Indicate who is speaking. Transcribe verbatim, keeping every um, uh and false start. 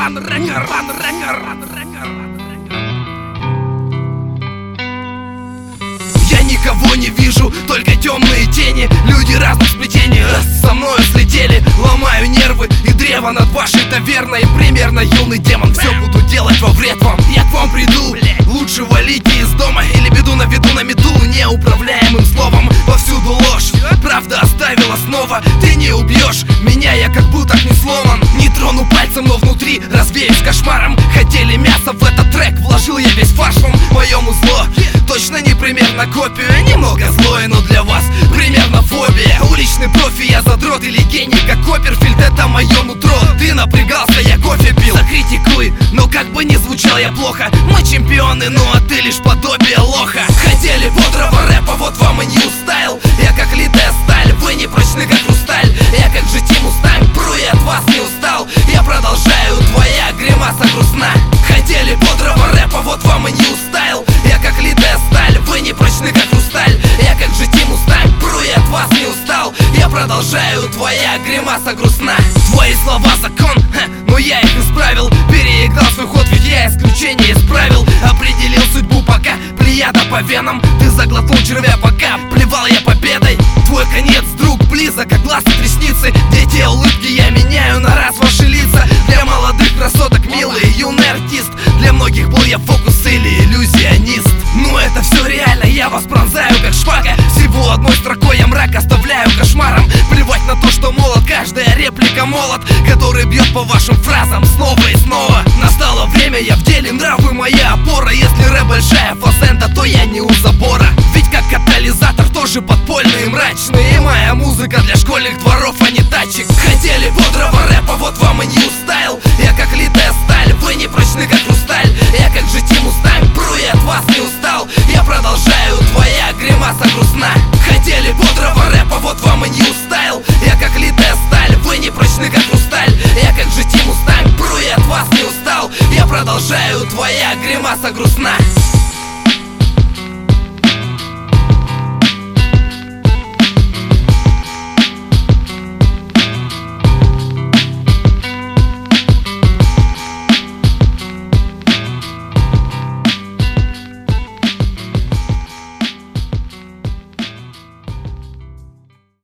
Speaker 1: Я никого не вижу, только темные тени. Люди разных сплетений со мною слетели. Ломаю нервы и древо над вашей таверной. Примерно юный демон, все буду делать во вред вам. Я к вам приду, лучше валите из дома. Или беду на виду на мету, неуправляемым словом. Повсюду ложь, правда оставила снова. Ты не убьешь меня, я как будто не сломан. Не трону пальцем, но внутри развеюсь кошмаром. Хотели мясо в этот трек, вложил я весь фарш вам. Моему зло точно не примерно копию. Немного злое, но для вас примерно фобия. Уличный профи, я задрот или гений, как Копперфильд, это мое нутро. Ты напрягался, я кофе пил. Закритикуй, но как бы не звучал я плохо. Мы чемпионы, ну а ты лишь подобие лоха. Хотели бодрого рэпа, вот вам и нью стайл. Я как литая сталь, вы не прочны как хрусталь. Я как же Тиму Стань, пру я от вас не устал. Я продолжаю, твоя гримаса грустна. Хотели бодрого рэпа, вот вам и нью стайл. Я как литая сталь, вы не прочны как хрусталь. Я как же Тиму Стань, пру я от вас не устал. Я продолжаю, твоя гримаса грустна. Твои слова закон, ха, но я их исправил. Переиграл свой ход, ведь я исключение исправил. Определил судьбу пока, плеяда по венам. Ты заглотнул червя пока, плевал я победой. Твой конец, друг, близок, как глаз от ресницы. Где те улыбки, я меняю на раз ваши лица. Для молодых красоток милый юный артист. Для многих был я фокус или иллюзионист. Но это все реально, я вас пронзаю как шпага. Всего одной строкой я мрак оставляю кошмаром. Плевать на то, что молод, каждая реплика молот, который бьет по вашим фразам снова и снова. Настало время, я в деле, нравы моя опора. Если рэп большая фазенда, то я не у забора. Ведь как катализатор тоже подпольный и мрачный. И моя музыка для школьных дворов, а не тачек. Хотели бодрого рэпа, вот вам и нью стайл. Я как литая сталь, вы не прочны как хрусталь. Я как же Тиму Стань, пру я от вас не устал. Я продолжаю, твоя гримаса грустна. Хотели бодрого рэпа, вот вам и нью стайл. Я как литая сталь, вы не прочны как хрусталь. Я как же Тиму Стань, пру я от вас не устал. Я продолжаю, твоя гримаса грустна.